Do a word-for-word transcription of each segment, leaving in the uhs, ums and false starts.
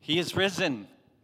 He is risen.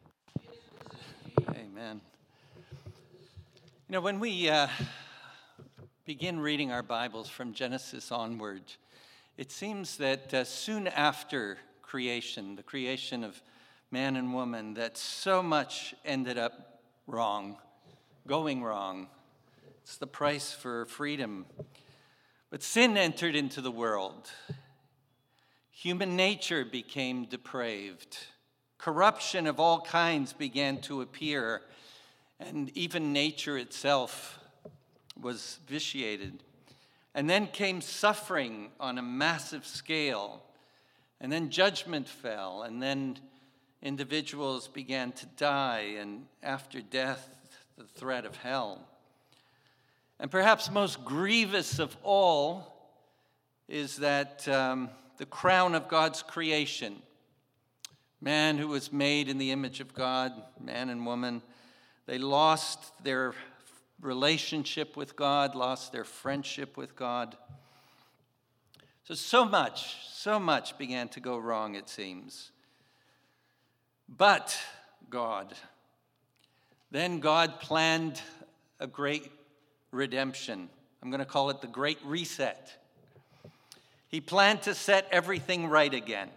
Amen. You know, when we uh, begin reading our Bibles from Genesis onward, it seems that uh, soon after creation, the creation of man and woman, that so much ended up wrong, going wrong. It's the price for freedom. But sin entered into the world. Human nature became depraved. Corruption of all kinds began to appear, and even nature itself was vitiated. And then came suffering on a massive scale, and then judgment fell, and then individuals began to die, and after death, the threat of hell. And perhaps most grievous of all is that um, the crown of God's creation, man who was made in the image of God, man and woman, they lost their relationship with God, lost their friendship with God. So, so much, so much began to go wrong, it seems. But God, then God planned a great redemption. I'm going to call it the Great Reset. He planned to set everything right again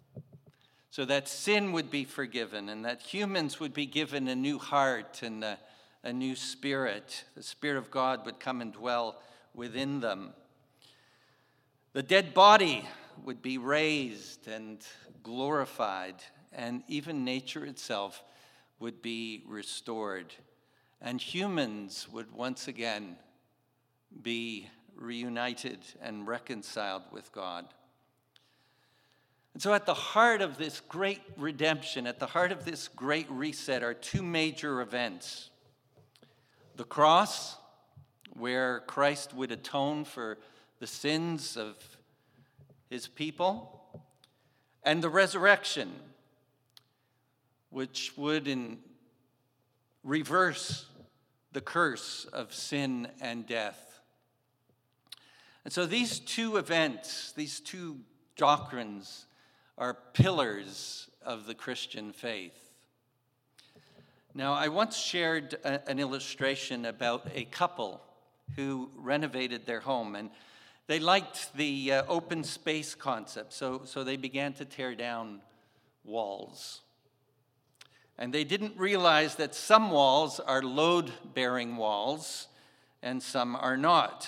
so that sin would be forgiven and that humans would be given a new heart and a, a new spirit. The Spirit of God would come and dwell within them. The dead body would be raised and glorified, and even nature itself would be restored. And humans would once again be reunited and reconciled with God. And so at the heart of this great redemption, at the heart of this great reset, are two major events. The cross, where Christ would atone for the sins of his people, and the resurrection, which would in reverse the curse of sin and death. And so these two events, these two doctrines, are pillars of the Christian faith. Now, I once shared a, an illustration about a couple who renovated their home, and they liked the uh, open space concept, so, so they began to tear down walls. And they didn't realize that some walls are load-bearing walls and some are not.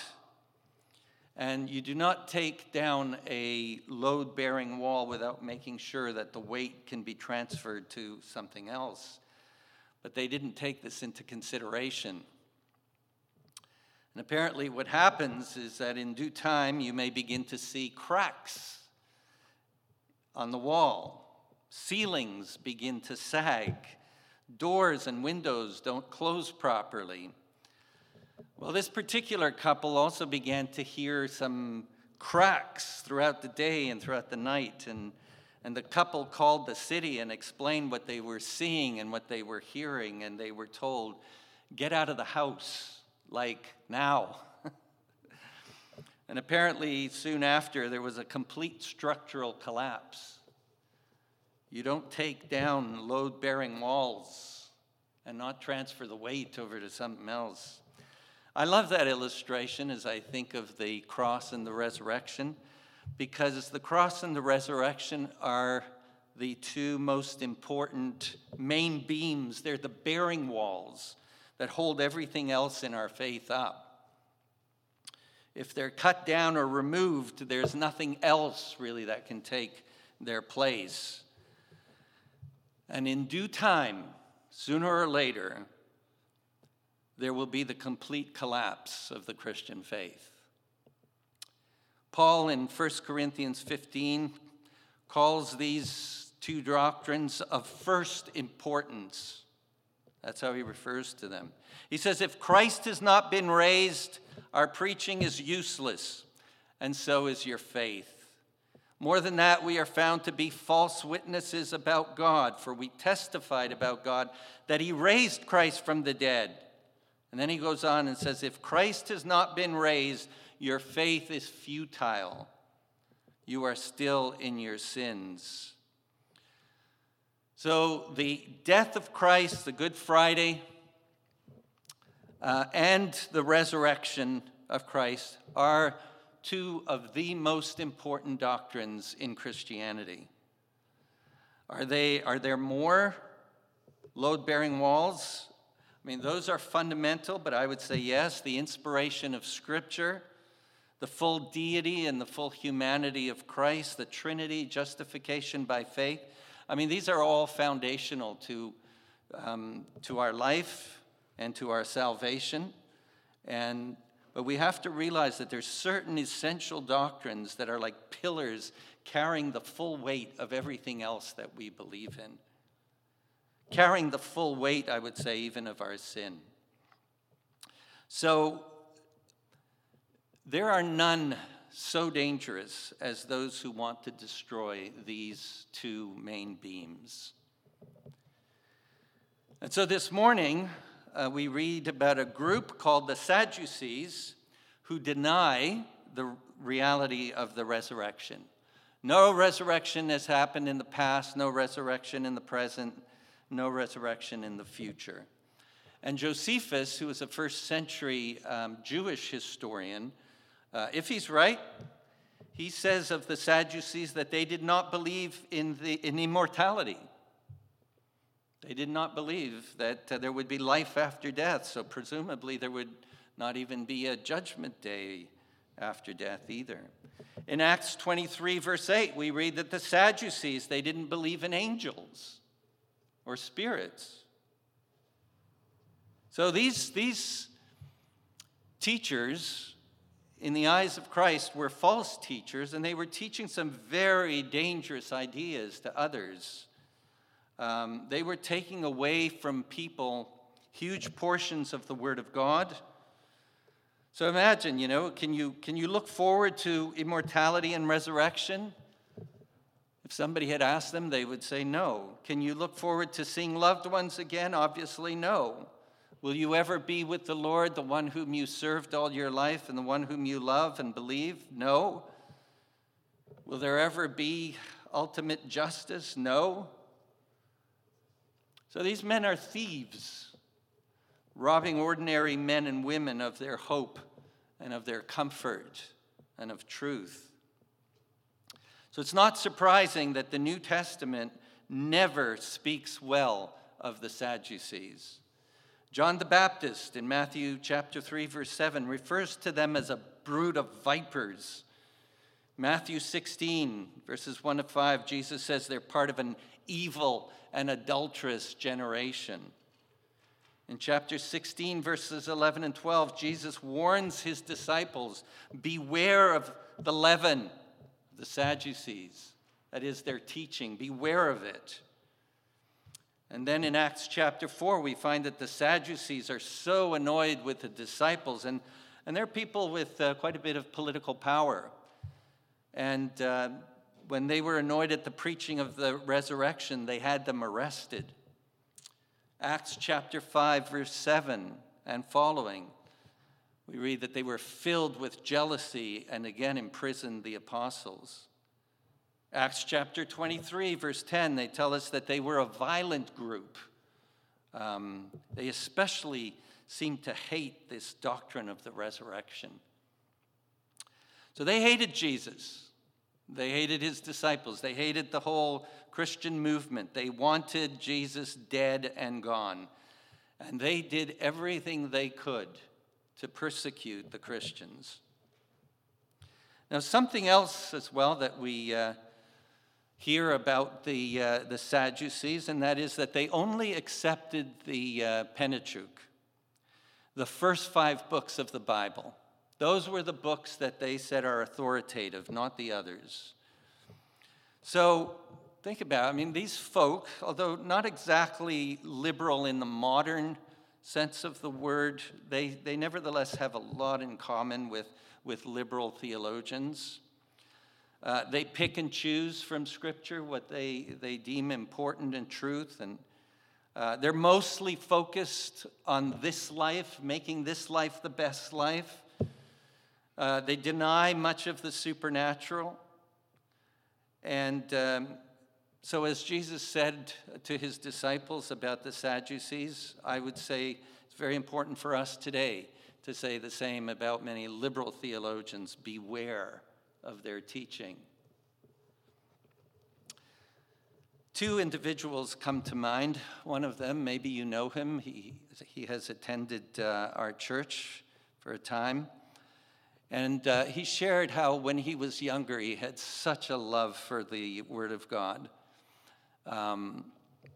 And you do not take down a load-bearing wall without making sure that the weight can be transferred to something else. But they didn't take this into consideration. And apparently what happens is that in due time you may begin to see cracks on the wall. Ceilings begin to sag. Doors and windows don't close properly. Well, this particular couple also began to hear some cracks throughout the day and throughout the night. And, and the couple called the city and explained what they were seeing and what they were hearing. And they were told, get out of the house, like now. And apparently soon after, there was a complete structural collapse. You don't take down load-bearing walls and not transfer the weight over to something else. I love that illustration as I think of the cross and the resurrection, because the cross and the resurrection are the two most important main beams. They're the bearing walls that hold everything else in our faith up. If they're cut down or removed, there's nothing else really that can take their place. And in due time, sooner or later, there will be the complete collapse of the Christian faith. Paul in First Corinthians fifteen calls these two doctrines of first importance. That's how he refers to them. He says, if Christ has not been raised, our preaching is useless, and so is your faith. More than that, we are found to be false witnesses about God, for we testified about God that he raised Christ from the dead. And then he goes on and says, if Christ has not been raised, your faith is futile. You are still in your sins. So the death of Christ, the Good Friday, uh, and the resurrection of Christ are two of the most important doctrines in Christianity. Are they, are there more load-bearing walls? I mean, those are fundamental, but I would say yes, the inspiration of Scripture, the full deity and the full humanity of Christ, the Trinity, justification by faith. I mean, these are all foundational to, um, to our life and to our salvation. And but we have to realize that there's certain essential doctrines that are like pillars carrying the full weight of everything else that we believe in. Carrying the full weight, I would say, even of our sin. So there are none so dangerous as those who want to destroy these two main beams. And so this morning, uh, we read about a group called the Sadducees who deny the reality of the resurrection. No resurrection has happened in the past, no resurrection in the present, no resurrection in the future. And Josephus, who was a first century um, Jewish historian, uh, if he's right, he says of the Sadducees that they did not believe in, the, in immortality. They did not believe that uh, there would be life after death, so presumably there would not even be a judgment day after death either. In Acts twenty-three, verse eight, we read that the Sadducees, they didn't believe in angels or spirits. So these, these teachers, in the eyes of Christ, were false teachers, and they were teaching some very dangerous ideas to others. Um, they were taking away from people huge portions of the Word of God. So imagine, you know, can you, can you look forward to immortality and resurrection? If somebody had asked them, they would say no. Can you look forward to seeing loved ones again? Obviously, no. Will you ever be with the Lord, the one whom you served all your life and the one whom you love and believe? No. Will there ever be ultimate justice? No. So these men are thieves, robbing ordinary men and women of their hope and of their comfort and of truth. So it's not surprising that the New Testament never speaks well of the Sadducees. John the Baptist in Matthew chapter three, verse seven, refers to them as a brood of vipers. Matthew sixteen, verses one to five, Jesus says they're part of an evil and adulterous generation. In chapter sixteen, verses eleven and twelve, Jesus warns his disciples, beware of the leaven, the Sadducees. That is their teaching. Beware of it. And then in Acts chapter four, we find that the Sadducees are so annoyed with the disciples, and, and they're people with uh, quite a bit of political power. And uh, when they were annoyed at the preaching of the resurrection, they had them arrested. Acts chapter five, verse seven and following, we read that they were filled with jealousy and again imprisoned the apostles. Acts chapter twenty-three, verse ten, they tell us that they were a violent group. Um, they especially seemed to hate this doctrine of the resurrection. So they hated Jesus. They hated his disciples. They hated the whole Christian movement. They wanted Jesus dead and gone. And they did everything they could to persecute the Christians. Now, something else as well that we uh, hear about the, uh, the Sadducees, and that is that they only accepted the uh, Pentateuch, the first five books of the Bible. Those were the books that they said are authoritative, not the others. So think about it. I mean, these folk, although not exactly liberal in the modern sense of the word, they, they nevertheless have a lot in common with, with liberal theologians. Uh, they pick and choose from Scripture what they, they deem important and truth, and uh, they're mostly focused on this life, making this life the best life. Uh, they deny much of the supernatural, and um, So as Jesus said to his disciples about the Sadducees, I would say it's very important for us today to say the same about many liberal theologians. Beware of their teaching. Two individuals come to mind. One of them, maybe you know him. He, he has attended uh, our church for a time. And uh, he shared how when he was younger, he had such a love for the Word of God. Um,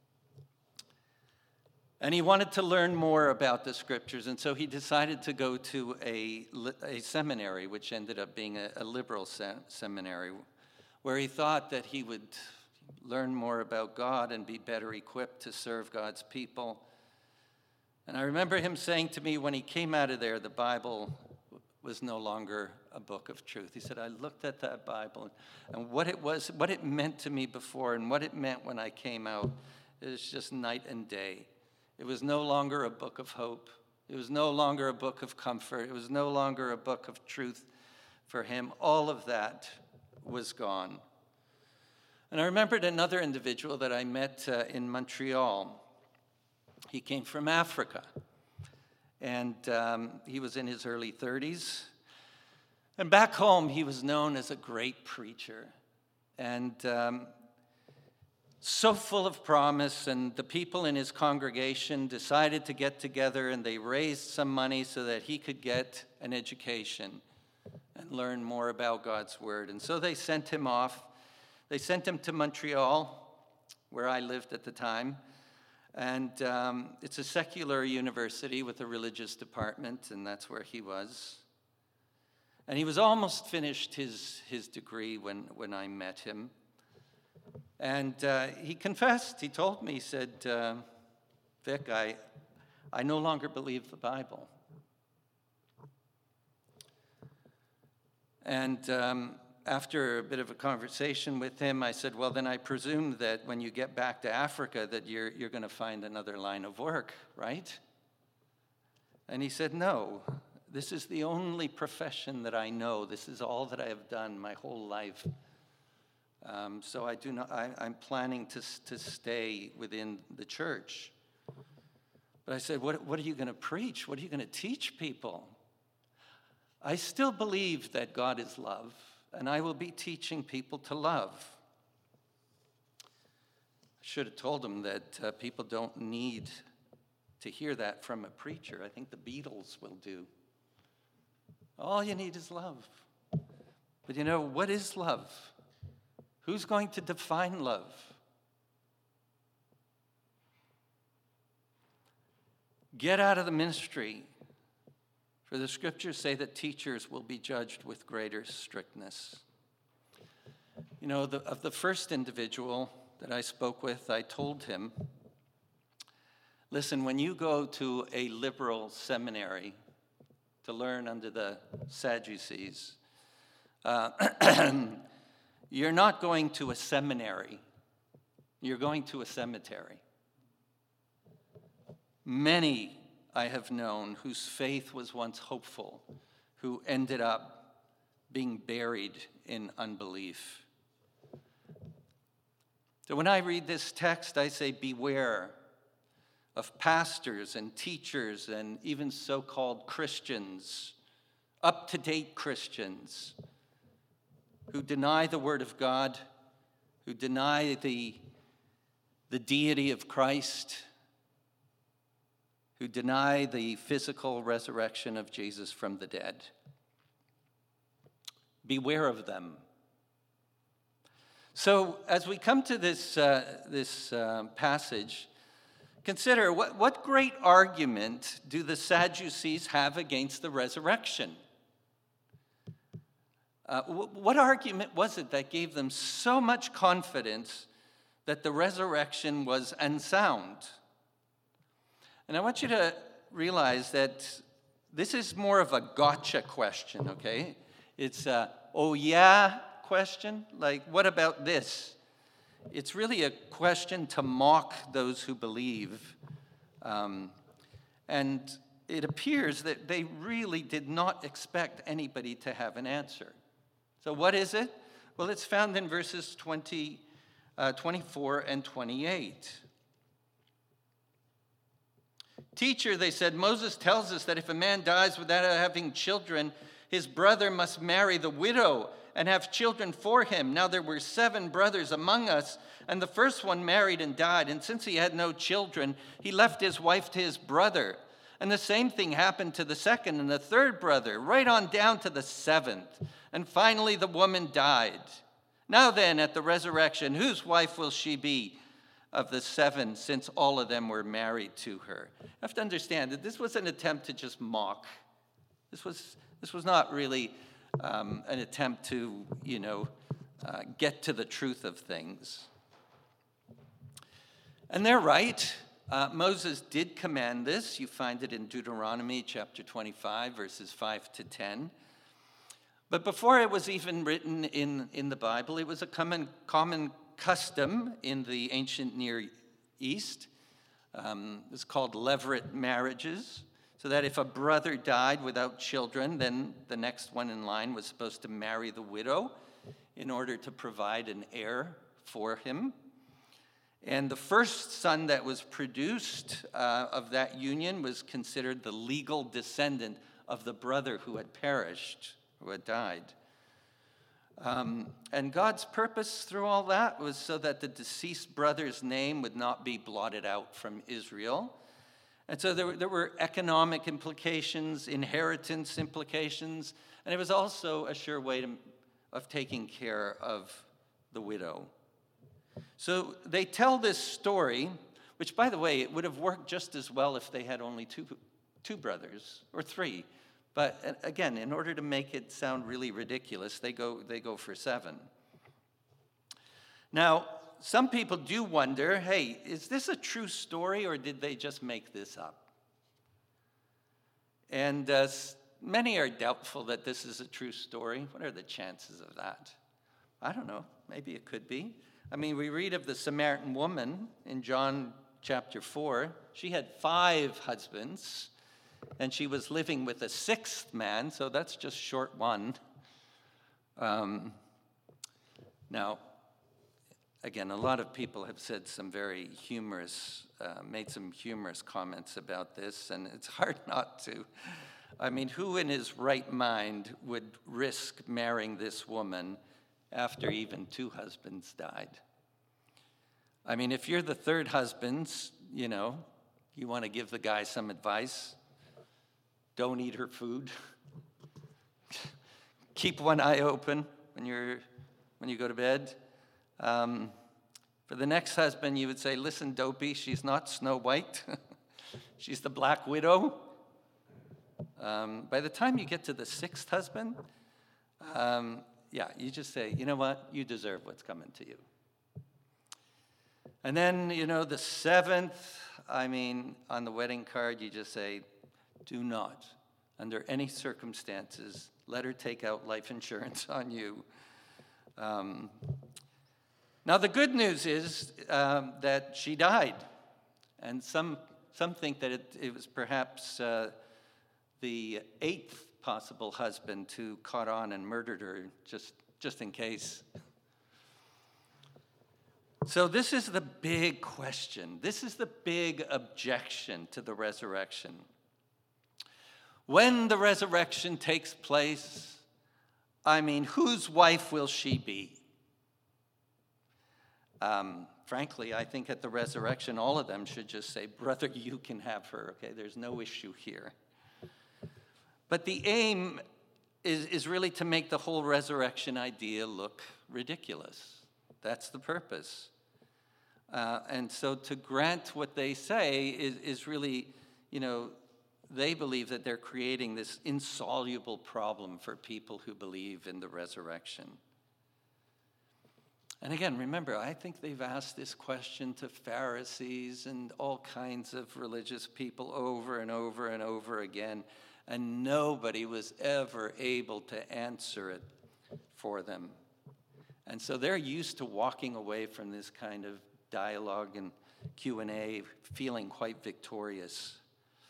and he wanted to learn more about the Scriptures, and so he decided to go to a, a seminary, which ended up being a, a liberal se- seminary, where he thought that he would learn more about God and be better equipped to serve God's people. And I remember him saying to me when he came out of there, the Bible was no longer a book of truth. He said, I looked at that Bible, and what it was, what it meant to me before and what it meant when I came out, it was just night and day. It was no longer a book of hope. It was no longer a book of comfort. It was no longer a book of truth for him. All of that was gone. And I remembered another individual that I met uh, in Montreal. He came from Africa. And um, he was in his early thirties. And back home, he was known as a great preacher. And um, so full of promise. And the people in his congregation decided to get together, and they raised some money so that he could get an education and learn more about God's Word. And so they sent him off. They sent him to Montreal, where I lived at the time. And um, it's a secular university with a religious department, and that's where he was. And he was almost finished his, his degree when, when I met him. And uh, he confessed, he told me, he said, uh, Vic, I, I no longer believe the Bible. And um, after a bit of a conversation with him, I said, well, then I presume that when you get back to Africa that you're, you're going to find another line of work, right? And he said, no, this is the only profession that I know. This is all that I have done my whole life. Um, so I do not, I, I'm planning to, to stay within the church. But I said, what, what are you going to preach? What are you going to teach people? I still believe that God is love. And I will be teaching people to love. I should have told them that uh, people don't need to hear that from a preacher. I think the Beatles will do. All you need is love. But you know, what is love? Who's going to define love? Get out of the ministry. For the Scriptures say that teachers will be judged with greater strictness. You know, the, of the first individual that I spoke with, I told him, listen, when you go to a liberal seminary to learn under the Sadducees, uh, you're not going to a seminary. You're going to a cemetery. Many I have known whose faith was once hopeful, who ended up being buried in unbelief. So when I read this text, I say, beware of pastors and teachers and even so-called Christians, up-to-date Christians, who deny the Word of God, who deny the, the deity of Christ, who deny the physical resurrection of Jesus from the dead. Beware of them. So as we come to this, uh, this uh, passage, consider what, what great argument do the Sadducees have against the resurrection? Uh, w- what argument was it that gave them so much confidence that the resurrection was unsound? And I want you to realize that this is more of a gotcha question, okay? It's a, oh yeah question, like what about this? It's really a question to mock those who believe. Um, and it appears that they really did not expect anybody to have an answer. So what is it? Well, it's found in verses twenty uh, twenty-four and twenty-eight. Teacher, they said, Moses tells us that if a man dies without having children, his brother must marry the widow and have children for him. Now there were seven brothers among us, and the first one married and died. And since he had no children, he left his wife to his brother. And the same thing happened to the second and the third brother, right on down to the seventh. And finally the woman died. Now then, at the resurrection, whose wife will she be of the seven, since all of them were married to her? You have to understand that this was an attempt to just mock. This was this was not really um, an attempt to, you know, uh, get to the truth of things. And they're right. Uh, Moses did command this. You find it in Deuteronomy chapter twenty-five, verses five to ten. But before it was even written in, in the Bible, it was a common, common custom in the ancient Near East. Um, it was called levirate marriages, so that if a brother died without children, then the next one in line was supposed to marry the widow in order to provide an heir for him. And the first son that was produced uh, of that union was considered the legal descendant of the brother who had perished, who had died. Um, and God's purpose through all that was so that the deceased brother's name would not be blotted out from Israel. And so there were, there were economic implications, inheritance implications, and it was also a sure way to, of taking care of the widow. So they tell this story, which, by the way, it would have worked just as well if they had only two, two brothers or three. But again, in order to make it sound really ridiculous, they go, they go for seven. Now, some people do wonder, hey, is this a true story or did they just make this up? And uh, many are doubtful that this is a true story. What are the chances of that? I don't know. Maybe it could be. I mean, we read of the Samaritan woman in John chapter four. She had five husbands, and she was living with a sixth man, so that's just short one. Um, now, again, a lot of people have said some very humorous, uh, made some humorous comments about this, and it's hard not to. I mean, who in his right mind would risk marrying this woman after even two husbands died? I mean, if you're the third husband, you know, you want to give the guy some advice. Don't eat her food. Keep one eye open when you're when you go to bed. Um, for the next husband, you would say, listen, dopey, she's not Snow White. She's the Black Widow. Um, by the time you get to the sixth husband, um, yeah, you just say, you know what? You deserve what's coming to you. And then, you know, the seventh, I mean, on the wedding card, you just say, do not, under any circumstances, let her take out life insurance on you. Um, now, the good news is um, that she died. And some some think that it, it was perhaps uh, the eighth possible husband who caught on and murdered her, just, just in case. So this is the big question. This is the big objection to the resurrection. When the resurrection takes place, I mean, whose wife will she be? Um, frankly, I think at the resurrection, all of them should just say, brother, you can have her, okay? There's no issue here. But the aim is, is really to make the whole resurrection idea look ridiculous. That's the purpose. Uh, and so to grant what they say is, is really, you know, they believe that they're creating this insoluble problem for people who believe in the resurrection. And again, remember, I think they've asked this question to Pharisees and all kinds of religious people over and over and over again, and nobody was ever able to answer it for them. And so they're used to walking away from this kind of dialogue and Q and A, feeling quite victorious.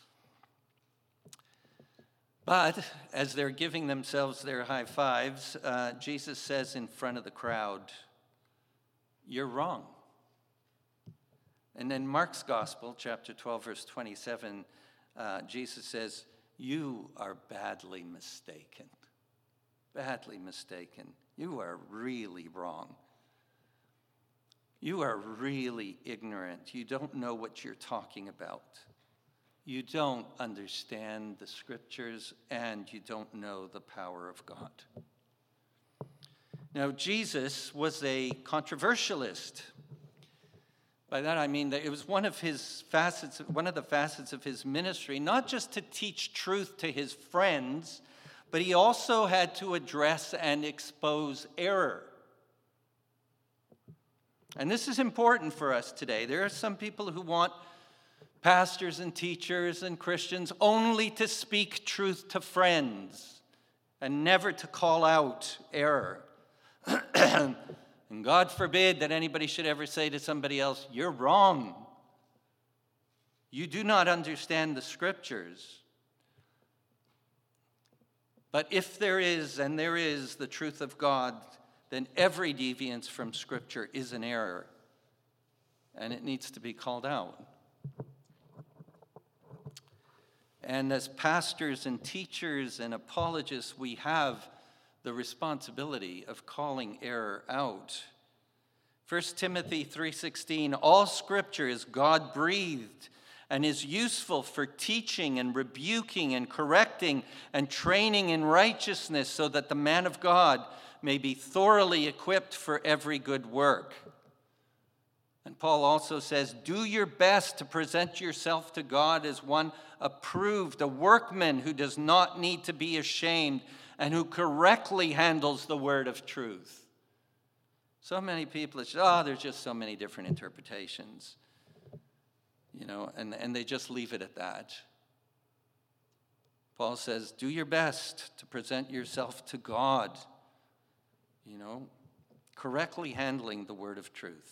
But as they're giving themselves their high fives, uh, Jesus says in front of the crowd, you're wrong. And then Mark's Gospel, chapter twelve, verse twenty-seven, uh, Jesus says, you are badly mistaken. Badly mistaken. You are really wrong. You are really ignorant. You don't know what you're talking about. You don't understand the scriptures, and you don't know the power of God. Now, Jesus was a controversialist. By that I mean that it was one of his facets, one of the facets of his ministry, not just to teach truth to his friends, but he also had to address and expose error. And this is important for us today. There are some people who want pastors and teachers and Christians only to speak truth to friends and never to call out error. And God forbid that anybody should ever say to somebody else, you're wrong. You do not understand the scriptures. But if there is, and there is, the truth of God, then every deviance from scripture is an error, and it needs to be called out. And as pastors and teachers and apologists, we have the responsibility of calling error out. First Timothy three sixteen, all scripture is God-breathed and is useful for teaching and rebuking and correcting and training in righteousness, so that the man of God may be thoroughly equipped for every good work. And Paul also says, do your best to present yourself to God as one approved, a workman who does not need to be ashamed and who correctly handles the word of truth. So many people say, oh, there's just so many different interpretations, you know, and, and they just leave it at that. Paul says, do your best to present yourself to God, you know, correctly handling the word of truth.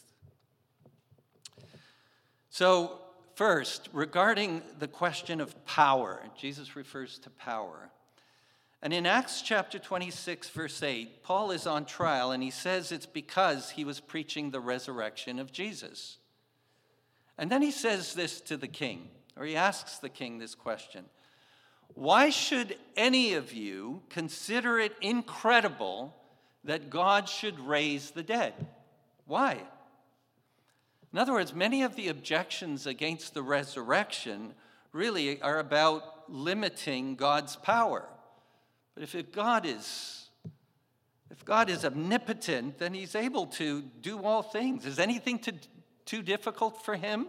So, first, regarding the question of power, Jesus refers to power. And in Acts chapter twenty-six, verse eight, Paul is on trial, and he says it's because he was preaching the resurrection of Jesus. And then he says this to the king, or he asks the king this question: why should any of you consider it incredible that God should raise the dead? Why? In other words, many of the objections against the resurrection really are about limiting God's power. But if God is, if God is omnipotent, then he's able to do all things. Is anything to, too difficult for him?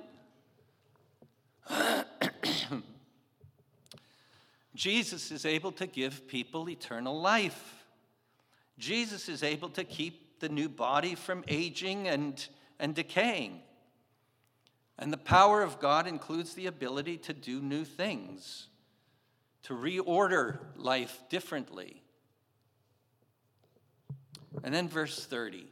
Jesus is able to give people eternal life. Jesus is able to keep the new body from aging and, and decaying. And the power of God includes the ability to do new things, to reorder life differently. And then verse thirty.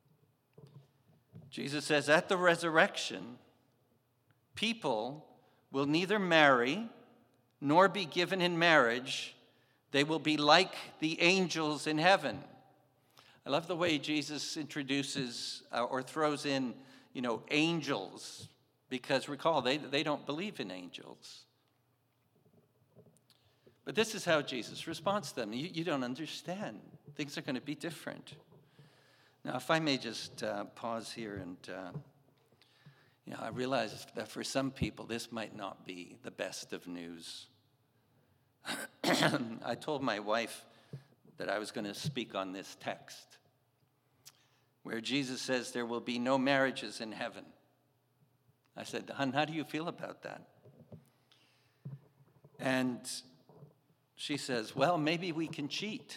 Jesus says, at the resurrection, people will neither marry nor be given in marriage. They will be like the angels in heaven. I love the way Jesus introduces uh, or throws in, you know, angels. Because recall, they, they don't believe in angels. But this is how Jesus responds to them. You, you don't understand. Things are going to be different. Now, if I may just uh, pause here and, uh, you know, I realize that for some people, this might not be the best of news. I told my wife that I was going to speak on this text, where Jesus says there will be no marriages in heaven. I said, hon, how do you feel about that? And she says, well, maybe we can cheat.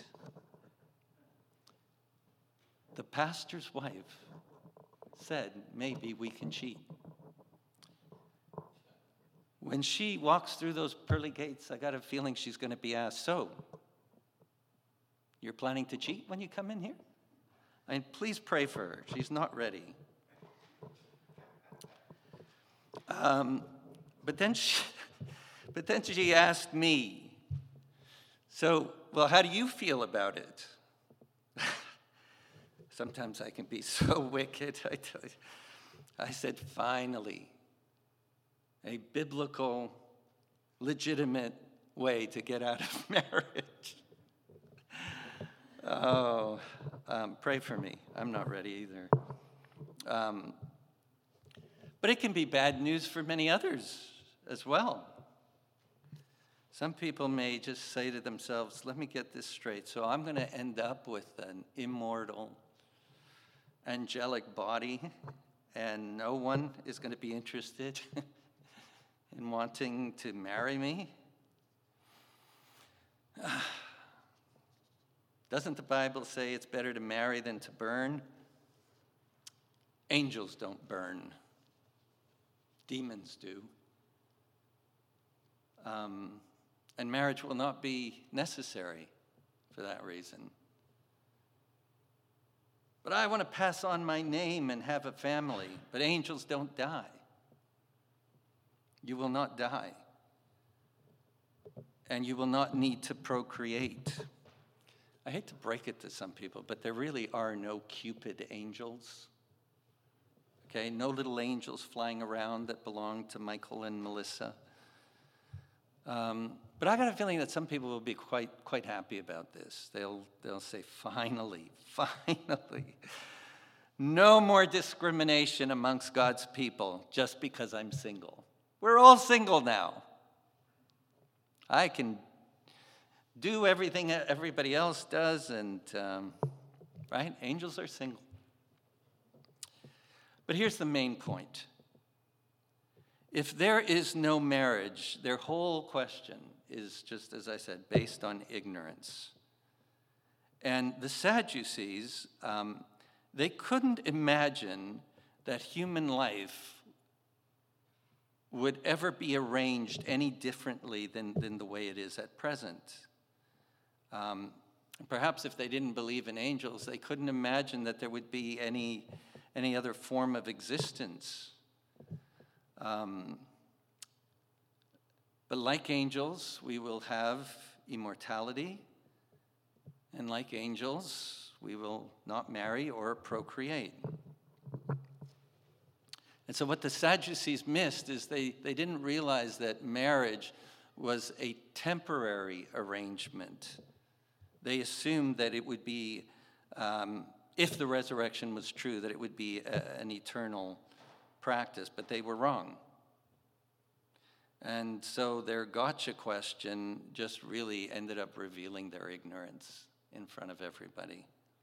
The pastor's wife said, maybe we can cheat. When she walks through those pearly gates, I got a feeling she's going to be asked, so, you're planning to cheat when you come in here? I mean, please pray for her. She's not ready. Um, but then she, but then she asked me, so, well, how do you feel about it? Sometimes I can be so wicked. I tell you. I said, finally, a biblical, legitimate way to get out of marriage. Oh, um, pray for me. I'm not ready either. Um, but it can be bad news for many others as well. Some people may just say to themselves, let me get this straight. So I'm going to end up with an immortal, angelic body, and no one is going to be interested in wanting to marry me. Doesn't the Bible say it's better to marry than to burn? Angels don't burn. Demons do. Um, and marriage will not be necessary for that reason. But I want to pass on my name and have a family. But angels don't die. You will not die. And you will not need to procreate. I hate to break it to some people, but there really are no Cupid angels. Okay, no little angels flying around that belong to Michael and Melissa. Um, but I got a feeling that some people will be quite quite happy about this. They'll they'll say, finally, finally, no more discrimination amongst God's people just because I'm single. We're all single now. I can do everything everybody else does, and um, right? Angels are single. But here's the main point. If there is no marriage, their whole question is, just as I said, based on ignorance. And the Sadducees, um, they couldn't imagine that human life would ever be arranged any differently than, than the way it is at present. Um, perhaps if they didn't believe in angels, they couldn't imagine that there would be any, any other form of existence. Um, but like angels, we will have immortality, and like angels, we will not marry or procreate. And so what the Sadducees missed is they, they didn't realize that marriage was a temporary arrangement. They assumed that it would be, um, if the resurrection was true, that it would be a, an eternal practice, but they were wrong. And so their gotcha question just really ended up revealing their ignorance in front of everybody.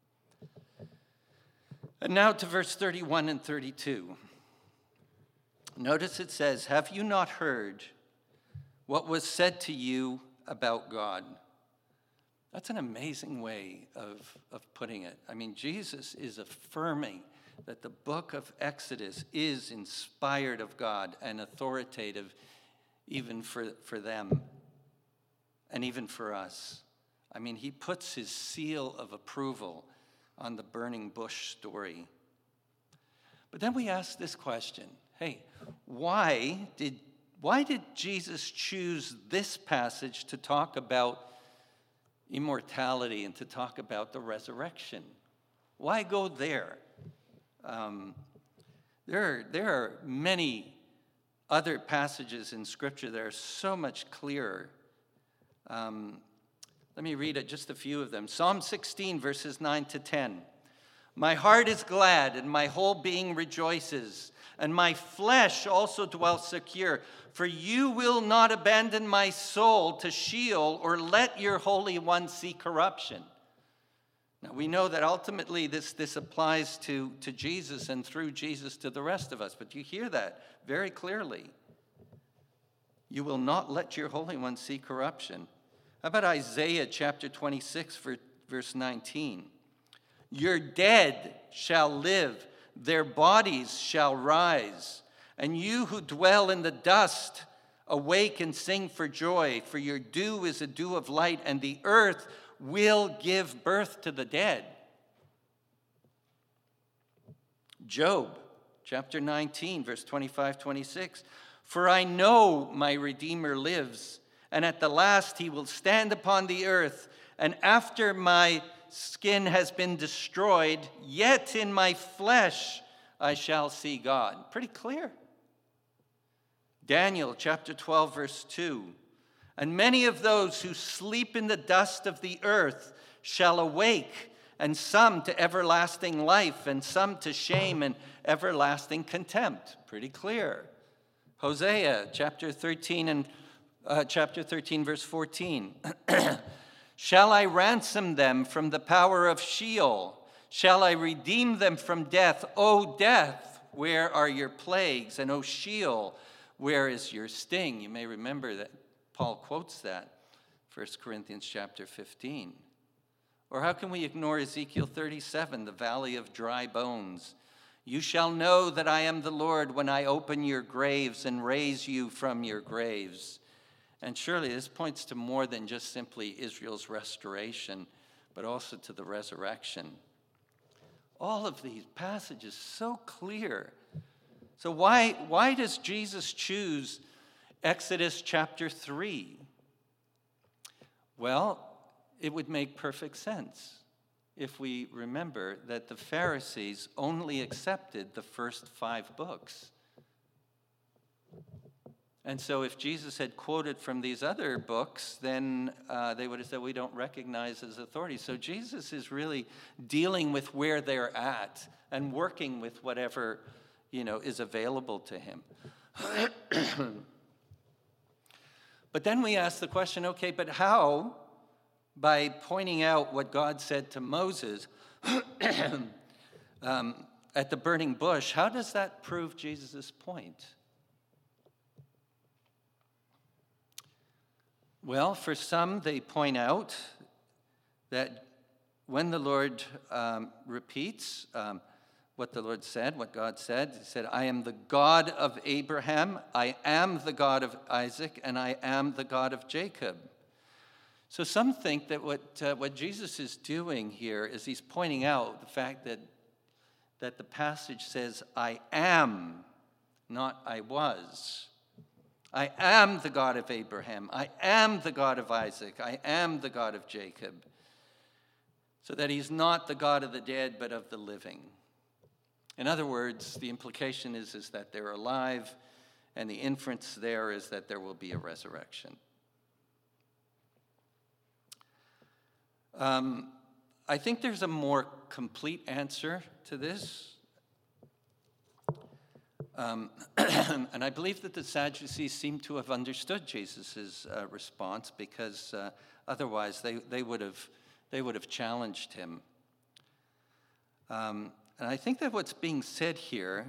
And now to verse thirty-one and thirty-two. Notice it says, have you not heard what was said to you about God? That's an amazing way of, of putting it. I mean, Jesus is affirming that the book of Exodus is inspired of God and authoritative even for, for them and even for us. I mean, he puts his seal of approval on the burning bush story. But then we ask this question, hey, why did, why did Jesus choose this passage to talk about immortality and to talk about the resurrection? Why go there? Um, there, are, there are many other passages in Scripture that are so much clearer. Um, let me read it, just a few of them. Psalm sixteen, verses nine to ten. My heart is glad, and my whole being rejoices, and my flesh also dwells secure. For you will not abandon my soul to Sheol, or let your Holy One see corruption. Now, we know that ultimately this, this applies to, to Jesus and through Jesus to the rest of us, but you hear that very clearly. You will not let your Holy One see corruption. How about Isaiah chapter twenty-six, verse nineteen? Your dead shall live, their bodies shall rise, and you who dwell in the dust, awake and sing for joy, for your dew is a dew of light, and the earth will give birth to the dead. Job chapter nineteen, verse twenty-five, twenty-six. For I know my Redeemer lives, and at the last he will stand upon the earth, and after my skin has been destroyed, yet in my flesh I shall see God. Pretty clear. Daniel chapter twelve, verse two. And many of those who sleep in the dust of the earth shall awake, and some to everlasting life, and some to shame and everlasting contempt. Pretty clear. Hosea chapter thirteen and uh, chapter thirteen, verse fourteen. Shall I ransom them from the power of Sheol? Shall I redeem them from death? O death, where are your plagues? And O Sheol, where is your sting? You may remember that Paul quotes that, First Corinthians chapter fifteen. Or how can we ignore Ezekiel thirty-seven, the valley of dry bones? You shall know that I am the Lord when I open your graves and raise you from your graves. And surely this points to more than just simply Israel's restoration, but also to the resurrection. All of these passages so clear. So why, why does Jesus choose Exodus chapter three? Well, it would make perfect sense if we remember that the Pharisees only accepted the first five books. And so if Jesus had quoted from these other books, then uh, they would have said, we don't recognize his authority. So Jesus is really dealing with where they're at and working with whatever, you know, is available to him. But then we ask the question, okay, but how, by pointing out what God said to Moses um, at the burning bush, how does that prove Jesus' point? Well, for some, they point out that when the Lord um, repeats um, what the Lord said, what God said, he said, I am the God of Abraham, I am the God of Isaac, and I am the God of Jacob. So some think that what uh, what Jesus is doing here is he's pointing out the fact that, that the passage says, I am, not I was. I am the God of Abraham. I am the God of Isaac. I am the God of Jacob. So that he's not the God of the dead, but of the living. In other words, the implication is, is that they're alive, and the inference there is that there will be a resurrection. Um, I think there's a more complete answer to this. Um, and I believe that the Sadducees seem to have understood Jesus' uh, response, because uh, otherwise they, they would have they would have challenged him. Um, and I think that what's being said here,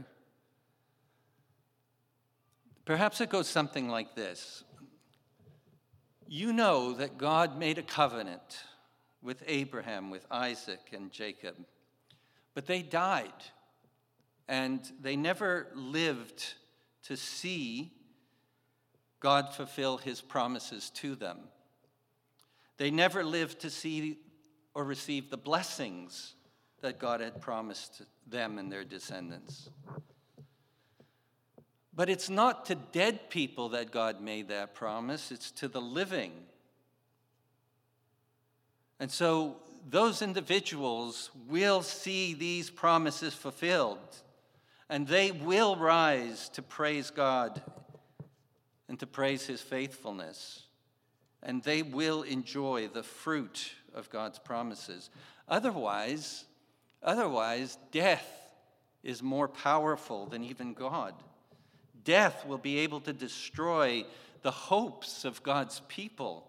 perhaps it goes something like this. You know that God made a covenant with Abraham, with Isaac, and Jacob, but they died. And they never lived to see God fulfill his promises to them. They never lived to see or receive the blessings that God had promised them and their descendants. But it's not to dead people that God made that promise, it's to the living. And so those individuals will see these promises fulfilled. And they will rise to praise God and to praise his faithfulness. And they will enjoy the fruit of God's promises. Otherwise, otherwise, death is more powerful than even God. Death will be able to destroy the hopes of God's people.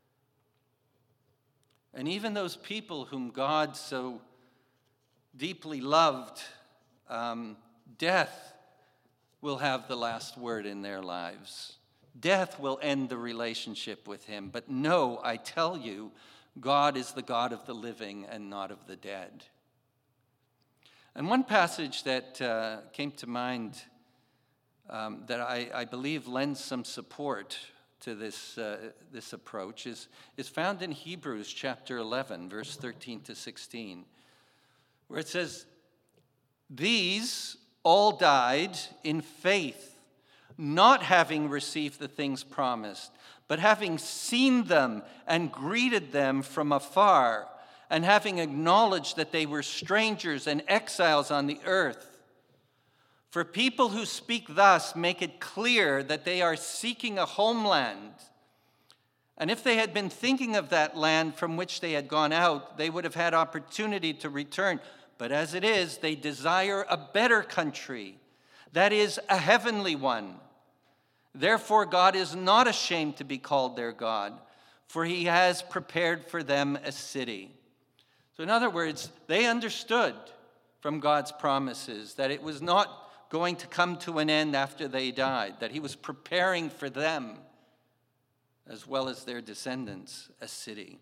And even those people whom God so deeply loved, um, death will have the last word in their lives. Death will end the relationship with him. But no, I tell you, God is the God of the living and not of the dead. And one passage that uh, came to mind um, that I, I believe lends some support to this, uh, this approach is, is found in Hebrews chapter eleven, verse thirteen to sixteen, where it says, these all died in faith, not having received the things promised, but having seen them and greeted them from afar, and having acknowledged that they were strangers and exiles on the earth. For people who speak thus make it clear that they are seeking a homeland. And if they had been thinking of that land from which they had gone out, they would have had opportunity to return. But as it is, they desire a better country, that is, a heavenly one. Therefore, God is not ashamed to be called their God, for he has prepared for them a city. So in other words, they understood from God's promises that it was not going to come to an end after they died, that he was preparing for them, as well as their descendants, a city.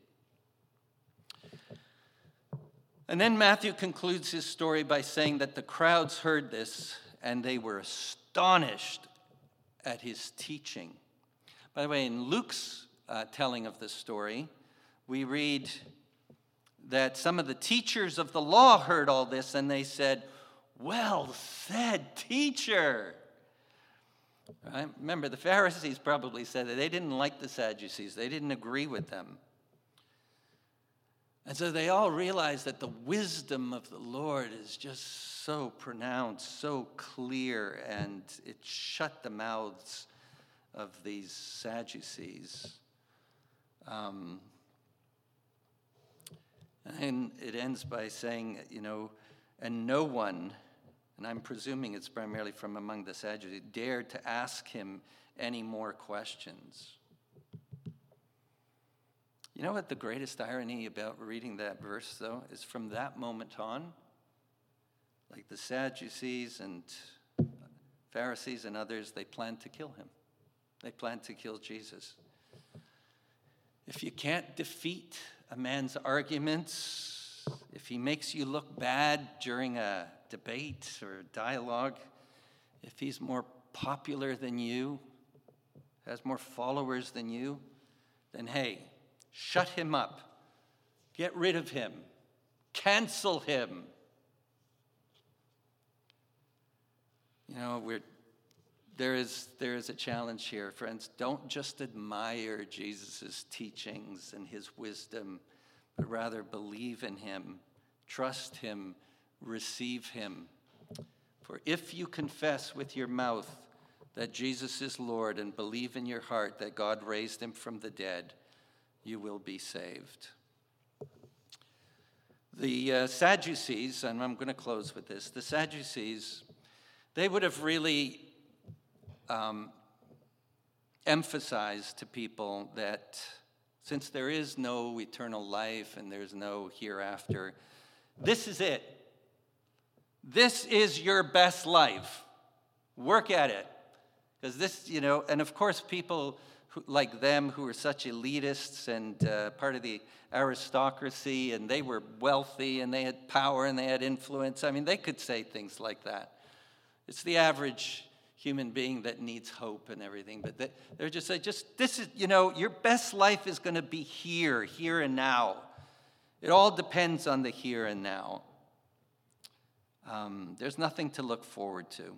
And then Matthew concludes his story by saying that the crowds heard this and they were astonished at his teaching. By the way, in Luke's uh, telling of the story, we read that some of the teachers of the law heard all this and they said, "Well said, teacher." Right? Remember, the Pharisees probably said that they didn't like the Sadducees. They didn't agree with them. And so they all realized that the wisdom of the Lord is just so pronounced, so clear, and it shut the mouths of these Sadducees. Um, and it ends by saying, you know, and no one, and I'm presuming it's primarily from among the Sadducees, dared to ask him any more questions. You know what the greatest irony about reading that verse, though, is from that moment on, like the Sadducees and Pharisees and others, they planned to kill him. They planned to kill Jesus. If you can't defeat a man's arguments, if he makes you look bad during a debate or dialogue, if he's more popular than you, has more followers than you, then hey, shut him up. Get rid of him. Cancel him. You know, we're, there is, there is a challenge here, friends. Don't just admire Jesus' teachings and his wisdom, but rather believe in him, trust him, receive him. For if you confess with your mouth that Jesus is Lord and believe in your heart that God raised him from the dead, you will be saved. The uh, Sadducees, and I'm going to close with this, the Sadducees, they would have really um, emphasized to people that since there is no eternal life and there's no hereafter, this is it. This is your best life. Work at it. Because this, you know, and of course people who, like them who were such elitists and uh, part of the aristocracy, and they were wealthy and they had power and they had influence. I mean, they could say things like that. It's the average human being that needs hope and everything, but they, they're just like, just this is, you know, your best life is going to be here, here and now. It all depends on the here and now. Um, there's nothing to look forward to.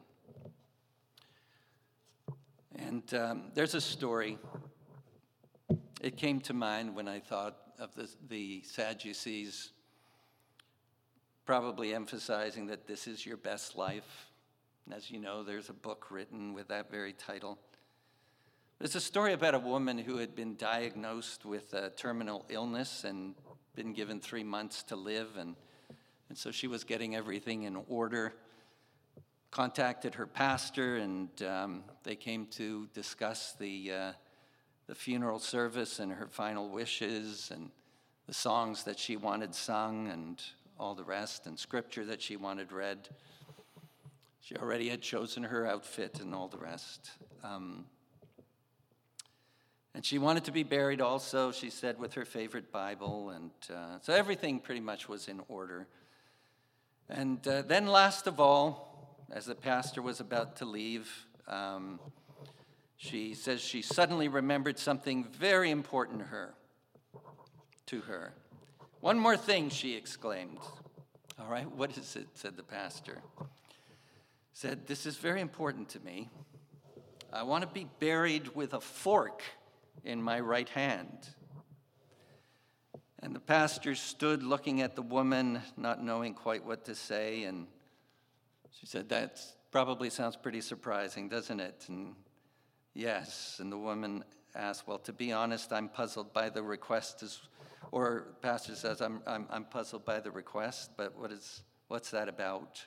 And um, there's a story. It came to mind when I thought of the, the Sadducees probably emphasizing that this is your best life. And as you know, there's a book written with that very title. There's a story about a woman who had been diagnosed with a terminal illness and been given three months to live, and, and so she was getting everything in order. Contacted her pastor, and um, they came to discuss the uh, the funeral service and her final wishes and the songs that she wanted sung and all the rest, and scripture that she wanted read. She already had chosen her outfit and all the rest. Um, and she wanted to be buried also, she said, with her favorite Bible, and uh, so everything pretty much was in order. And uh, then last of all, as the pastor was about to leave, um, she says she suddenly remembered something very important to her. To her. "One more thing," she exclaimed. "All right, what is it?" said the pastor. Said, "This is very important to me. I want to be buried with a fork in my right hand." And the pastor stood looking at the woman, not knowing quite what to say. And she said, that probably sounds pretty surprising, doesn't it? And yes. And the woman asked, well, to be honest, I'm puzzled by the request. As, or the pastor says, I'm, I'm, I'm puzzled by the request, but what is, what's that about?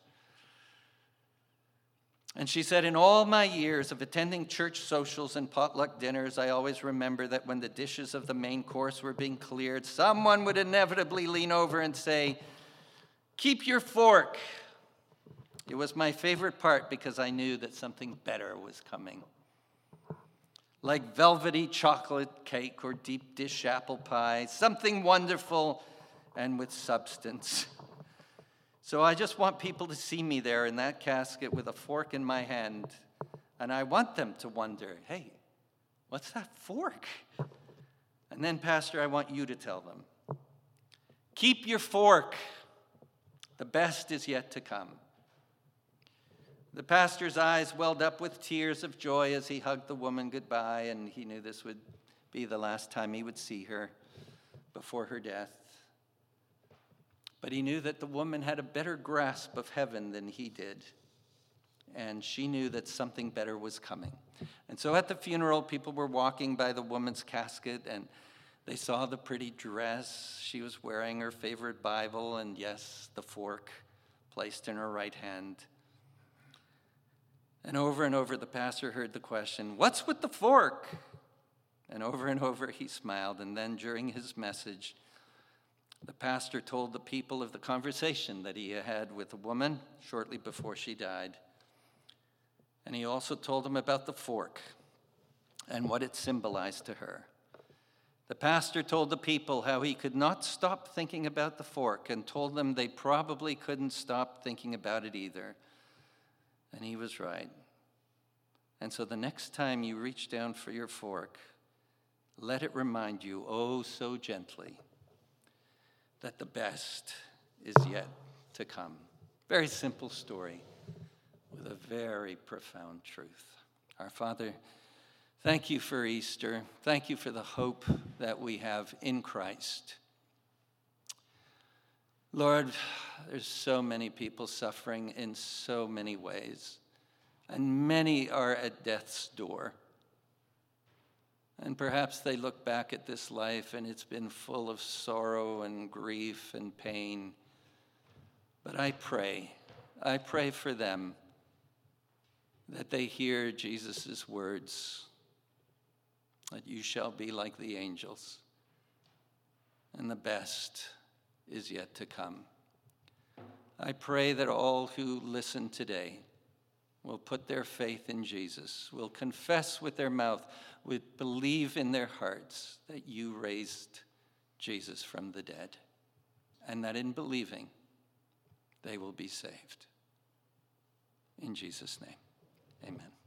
And she said, in all my years of attending church socials and potluck dinners, I always remember that when the dishes of the main course were being cleared, someone would inevitably lean over and say, keep your fork. It was my favorite part because I knew that something better was coming. Like velvety chocolate cake or deep dish apple pie, something wonderful and with substance. So I just want people to see me there in that casket with a fork in my hand, and I want them to wonder, hey, what's that fork? And then, Pastor, I want you to tell them, keep your fork. The best is yet to come. The pastor's eyes welled up with tears of joy as he hugged the woman goodbye, and he knew this would be the last time he would see her before her death. But he knew that the woman had a better grasp of heaven than he did, and she knew that something better was coming. And so at the funeral, people were walking by the woman's casket, and they saw the pretty dress she was wearing, her favorite Bible, and yes, the fork placed in her right hand. And over and over, the pastor heard the question, what's with the fork? And over and over, he smiled. And then during his message, the pastor told the people of the conversation that he had with a woman shortly before she died. And he also told them about the fork and what it symbolized to her. The pastor told the people how he could not stop thinking about the fork and told them they probably couldn't stop thinking about it either. And he was right. And so the next time you reach down for your fork, let it remind you, oh so gently, that the best is yet to come. Very simple story with a very profound truth. Our Father, thank you for Easter. Thank you for the hope that we have in Christ. Lord, there's so many people suffering in so many ways, and many are at death's door. And perhaps they look back at this life and it's been full of sorrow and grief and pain. But I pray, I pray for them that they hear Jesus' words, that you shall be like the angels, and the best is yet to come. I pray that all who listen today will put their faith in Jesus, will confess with their mouth, will believe in their hearts that you raised Jesus from the dead, and that in believing, they will be saved. In Jesus' name, amen.